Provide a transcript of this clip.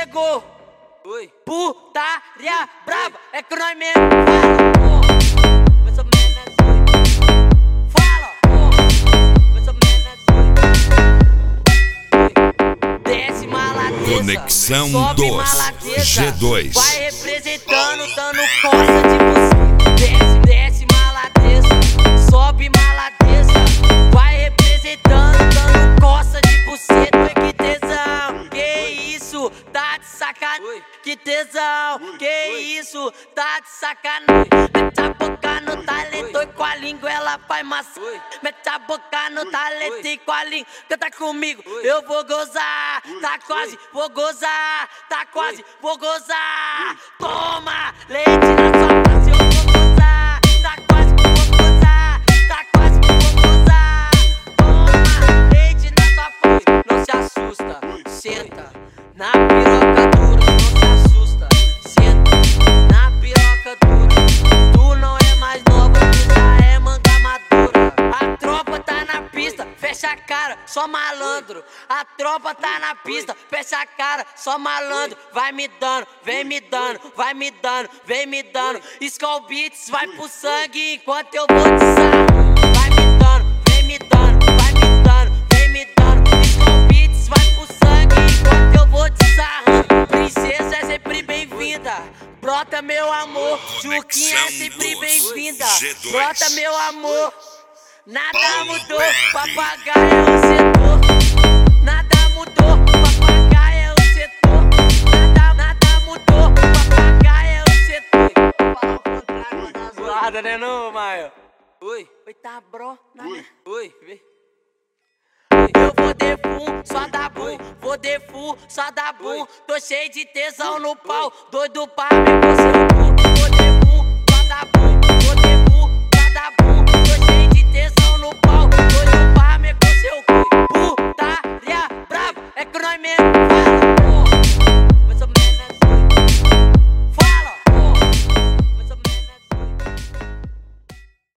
chegou. Oi. Putaria braba, é que nós mesmo fala, pô. Mais ou menos oi. Fala, pô. Mais ou menos oi. Desce maladeza, Conexão sobe dos maladeza, G2. vai representando, dando coça de você. Desce maladeza, sobe maladeza, vai representando, dando coça de buceta. Que tesão, que isso, tá de sacanagem. Que tesão, que isso, tá de sacanagem. Mete a boca no talento e com a língua ela faz massa. Mete a boca no talento e com a língua canta comigo, eu vou gozar. Tá quase, vou gozar. Tá quase, vou gozar. Toma leite na sua face, eu vou gozar. Tá quase, vou gozar. Tá quase, vou gozar. Toma leite na sua face. Não se assusta, senta na piroca dura. Não se assusta, senta na piroca dura. Tu não é mais nova, tu já é manga madura. A tropa tá na pista, fecha a cara, só malandro. A tropa tá na pista, fecha a cara, só malandro. Vai me dando, vem me dando, vai me dando, vem me dando. Skull Beats vai pro sangue enquanto eu vou te sarrando. Vai me dando, vem me dando, vai me dando, vem me dando. Skull Beats vai pro sangue enquanto eu vou te sarrando. Princesa é sempre bem-vinda, brota meu amor. Juquinha é sempre bem-vinda, brota meu amor. Nada mudou, papagaio é o setor. Nada mudou, papagaio é o setor. Nada mudou, papagaio é o setor. Fala o contrário das zoada, né não, Maio? Oi. Oi, tá bro? Oi. Eu vou de full, só dá boom. Vou de full, só dá boom. Tô cheio de tesão no pau, doido pra me você.